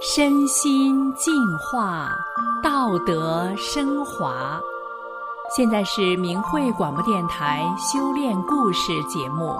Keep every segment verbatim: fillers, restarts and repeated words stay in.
身心净化，道德升华。现在是明慧广播电台修炼故事节目。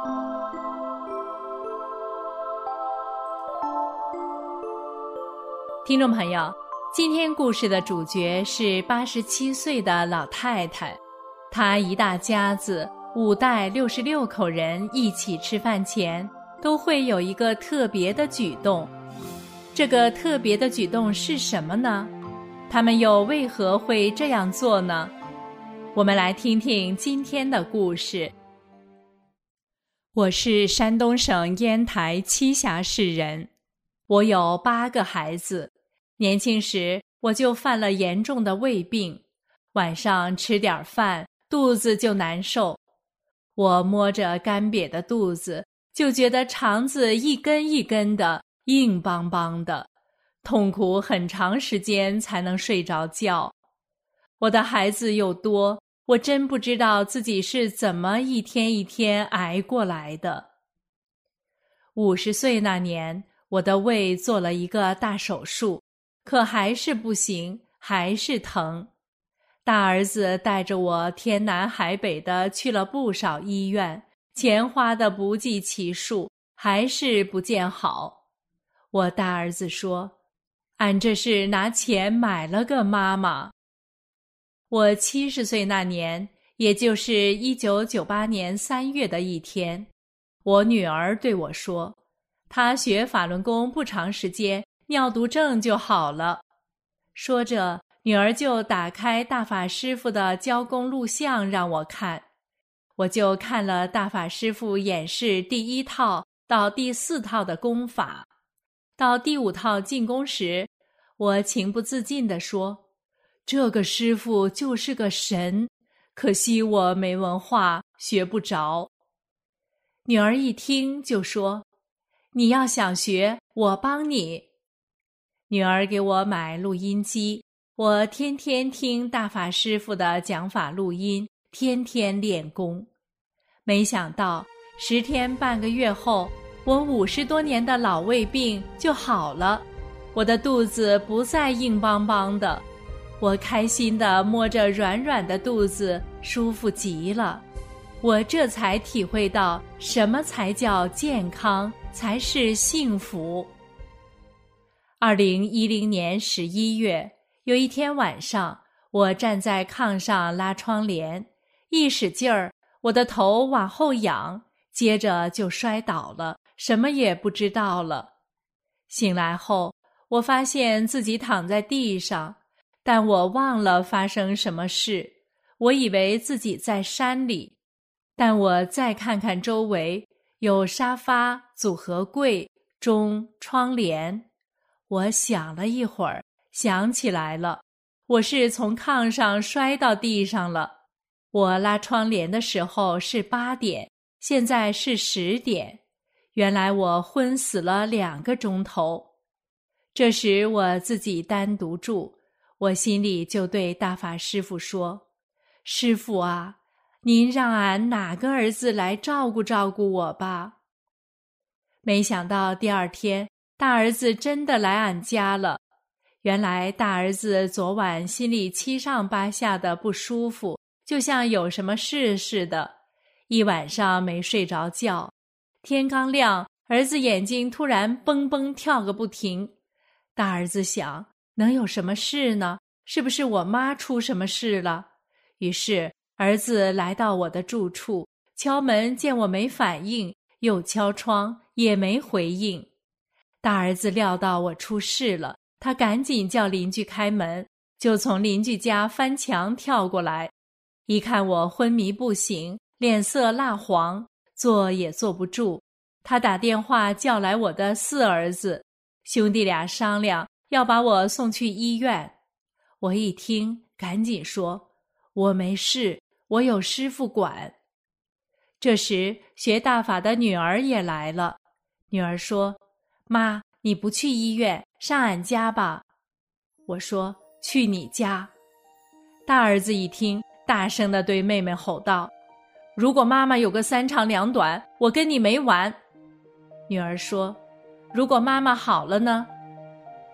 听众朋友，今天故事的主角是八十七岁的老太太，她一大家子五代六十六口人一起吃饭前，都会有一个特别的举动。这个特别的举动是什么呢？他们又为何会这样做呢？我们来听听今天的故事。我是山东省烟台栖霞市人，我有八个孩子。年轻时我就犯了严重的胃病，晚上吃点饭，肚子就难受。我摸着干瘪的肚子，就觉得肠子一根一根的，硬邦邦的，痛苦很长时间才能睡着觉。我的孩子又多，我真不知道自己是怎么一天一天挨过来的。五十岁那年，我的胃做了一个大手术，可还是不行，还是疼。大儿子带着我天南海北的去了不少医院，钱花得不计其数，还是不见好。我大儿子说，俺这是拿钱买了个妈妈。我七十岁那年，也就是一九九八年三月的一天，我女儿对我说，她学法轮功不长时间，尿毒症就好了。说着，女儿就打开大法师父的教功录像让我看。我就看了大法师父演示第一套到第四套的功法。到第五套进宫时，我情不自禁地说，这个师父就是个神，可惜我没文化，学不着。女儿一听就说，你要想学，我帮你。女儿给我买录音机，我天天听大法师父的讲法录音，天天练功。没想到十天半个月后，我五十多年的老胃病就好了，我的肚子不再硬邦邦的，我开心地摸着软软的肚子，舒服极了。我这才体会到什么才叫健康，才是幸福。二零一零年十一月，有一天晚上，我站在炕上拉窗帘，一使劲儿，我的头往后仰，接着就摔倒了，什么也不知道了。醒来后，我发现自己躺在地上，但我忘了发生什么事，我以为自己在山里。但我再看看周围，有沙发、组合柜、钟、窗帘。我想了一会儿，想起来了，我是从炕上摔到地上了。我拉窗帘的时候是八点，现在是十点。原来我昏死了两个钟头。这时我自己单独住，我心里就对大法师父说，师父啊，您让俺哪个儿子来照顾照顾我吧。没想到第二天，大儿子真的来俺家了。原来大儿子昨晚心里七上八下的不舒服，就像有什么事似的，一晚上没睡着觉。天刚亮，儿子眼睛突然蹦蹦跳个不停。大儿子想，能有什么事呢？是不是我妈出什么事了？于是儿子来到我的住处，敲门见我没反应，又敲窗，也没回应。大儿子料到我出事了，他赶紧叫邻居开门，就从邻居家翻墙跳过来。一看我昏迷不醒，脸色蜡黄，坐也坐不住，他打电话叫来我的四儿子，兄弟俩商量要把我送去医院。我一听，赶紧说，我没事，我有师父管。这时学大法的女儿也来了，女儿说，妈，你不去医院，上俺家吧。我说，去你家。大儿子一听，大声地对妹妹吼道，如果妈妈有个三长两短，我跟你没完。女儿说，如果妈妈好了呢？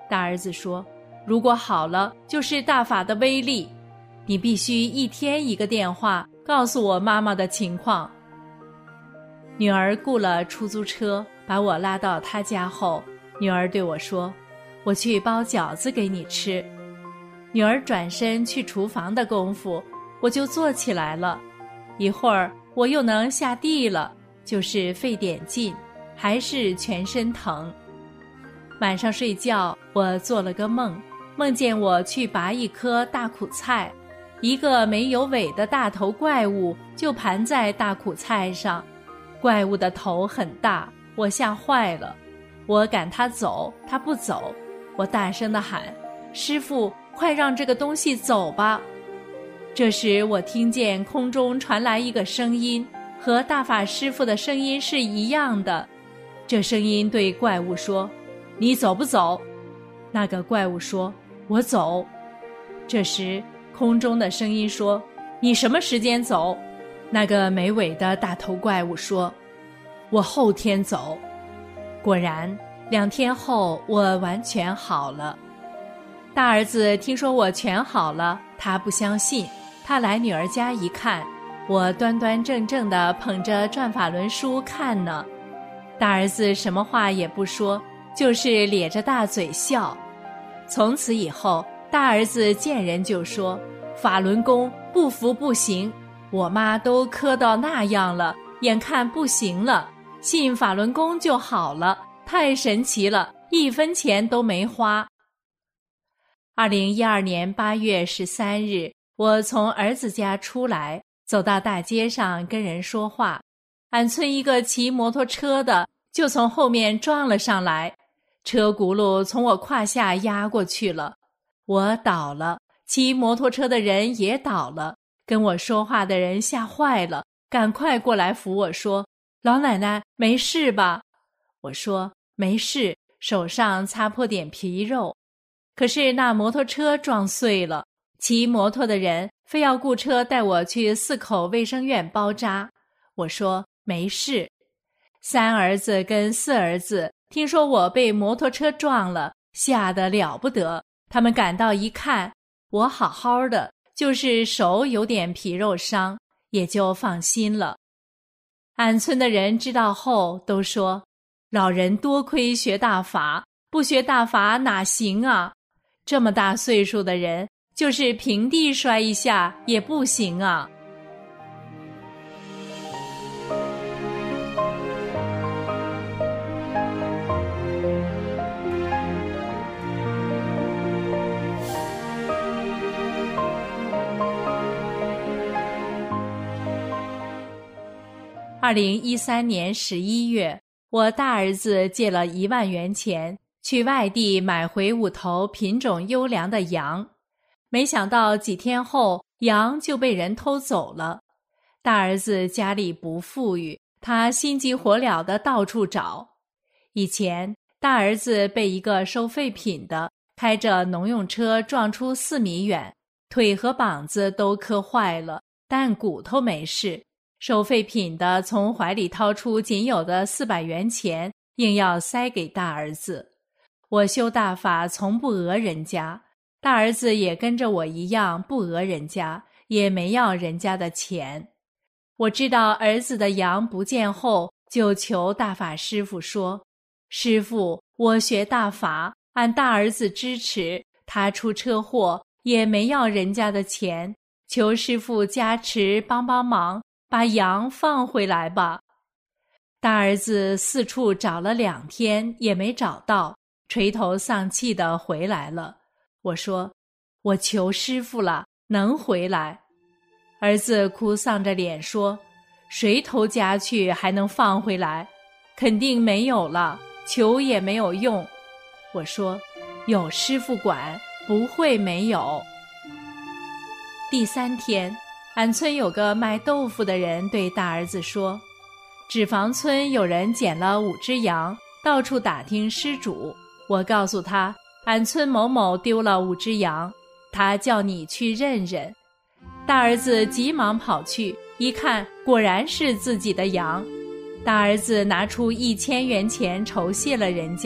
大儿子说，如果好了，就是大法的威力。你必须一天一个电话告诉我妈妈的情况。女儿雇了出租车，把我拉到她家后，女儿对我说，我去包饺子给你吃。女儿转身去厨房的功夫，我就坐起来了。一会儿我又能下地了，就是沸点劲，还是全身疼。晚上睡觉，我做了个梦，梦见我去拔一颗大苦菜，一个没有尾的大头怪物就盘在大苦菜上，怪物的头很大，我吓坏了。我赶它走，它不走，我大声地喊，师父，快让这个东西走吧。这时我听见空中传来一个声音，和大法师父的声音是一样的。这声音对怪物说，你走不走？那个怪物说，我走。这时空中的声音说，你什么时间走？那个没尾的大头怪物说，我后天走。果然两天后我完全好了。大儿子听说我全好了，他不相信，他来女儿家一看，我端端正正地捧着转法轮书看呢。大儿子什么话也不说，就是咧着大嘴笑。从此以后，大儿子见人就说，法轮功不服不行，我妈都磕到那样了，眼看不行了，信法轮功就好了，太神奇了，一分钱都没花。二零一二年八月十三日，我从儿子家出来，走到大街上跟人说话，俺村一个骑摩托车的就从后面撞了上来，车轱辘从我胯下压过去了，我倒了，骑摩托车的人也倒了，跟我说话的人吓坏了，赶快过来扶我说，老奶奶没事吧？我说没事，手上擦破点皮肉。可是那摩托车撞碎了，骑摩托的人非要雇车带我去四口卫生院包扎。我说没事。三儿子跟四儿子听说我被摩托车撞了，吓得了不得，他们赶到一看，我好好的，就是手有点皮肉伤，也就放心了。俺村的人知道后都说，老人多亏学大法，不学大法哪行啊？这么大岁数的人，就是平地摔一下也不行啊。二零一三年十一月，我大儿子借了一万元钱，去外地买回五头品种优良的羊，没想到几天后，羊就被人偷走了。大儿子家里不富裕，他心急火燎地到处找。以前，大儿子被一个收废品的开着农用车撞出四米远，腿和膀子都磕坏了，但骨头没事。收废品的从怀里掏出仅有的四百元钱，硬要塞给大儿子。我修大法从不讹人家，大儿子也跟着我一样不讹人家，也没要人家的钱。我知道儿子的羊不见后，就求大法师父说，师父，我学大法，俺大儿子支持，他出车祸也没要人家的钱，求师父加持帮帮忙，把羊放回来吧。大儿子四处找了两天也没找到，垂头丧气地回来了。我说，我求师父了，能回来。儿子哭丧着脸说，谁偷家去还能放回来？肯定没有了，求也没有用。我说，有师父管，不会没有。第三天，俺村有个卖豆腐的人对大儿子说，脂肪村有人捡了五只羊，到处打听失主。我告诉他，俺村某某丢了五只羊，他叫你去认认。大儿子急忙跑去，一看果然是自己的羊。大儿子拿出一千元钱酬谢了人家，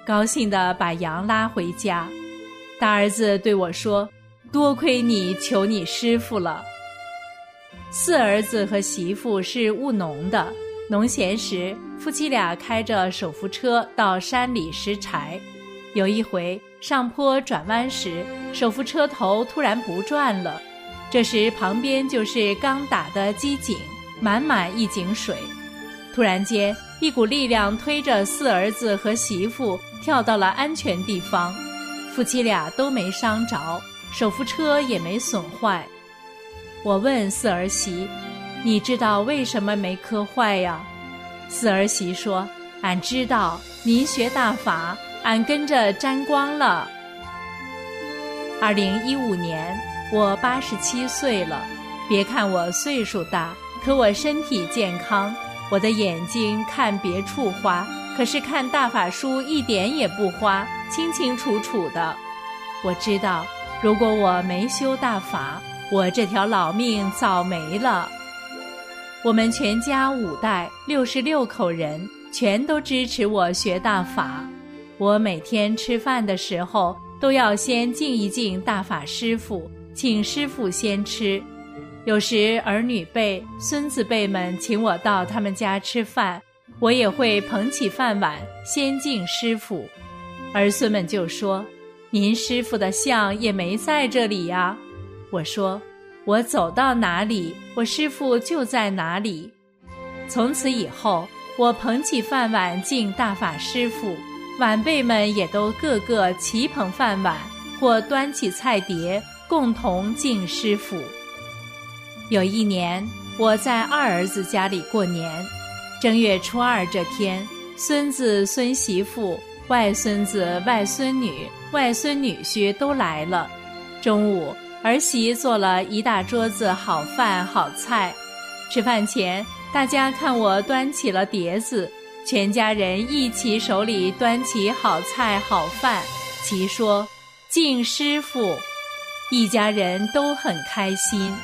高兴地把羊拉回家。大儿子对我说：多亏你求你师父了。四儿子和媳妇是务农的，农闲时夫妻俩开着手扶车到山里拾柴。有一回上坡转弯时，手扶车头突然不转了，这时旁边就是刚打的机井，满满一井水。突然间一股力量推着四儿子和媳妇跳到了安全地方，夫妻俩都没伤着，手扶车也没损坏。我问四儿媳：你知道为什么没磕坏呀？四儿媳说：俺知道，您学大法，俺跟着沾光了。二零一五年我八十七岁了，别看我岁数大，可我身体健康。我的眼睛看别处花，可是看大法书一点也不花，清清楚楚的。我知道，如果我没修大法，我这条老命早没了。我们全家五代六十六口人，全都支持我学大法。我每天吃饭的时候，都要先敬一敬大法师父，请师父先吃。有时儿女辈、孙子辈们请我到他们家吃饭，我也会捧起饭碗先敬师父。儿孙们就说：您师父的像也没在这里呀。我说：我走到哪里，我师父就在哪里。从此以后，我捧起饭碗敬大法师父，晚辈们也都个个齐捧饭碗，或端起菜碟，共同敬师父。有一年，我在二儿子家里过年，正月初二这天，孙子孙媳妇、外孙子外孙女、外孙女婿都来了。中午，儿媳做了一大桌子好饭好菜。吃饭前，大家看我端起了碟子，全家人一起手里端起好菜好饭，齐说：敬师父。一家人都很开心。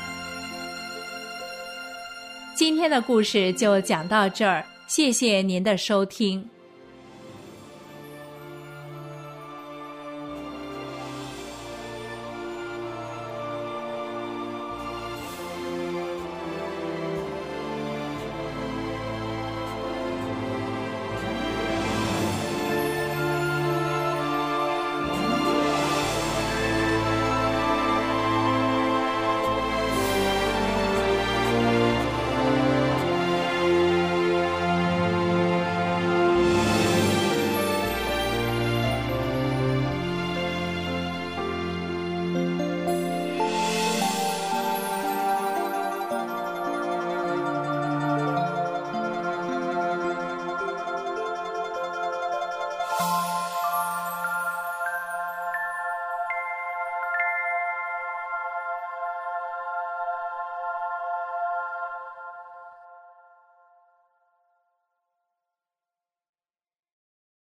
今天的故事就讲到这儿，谢谢您的收听。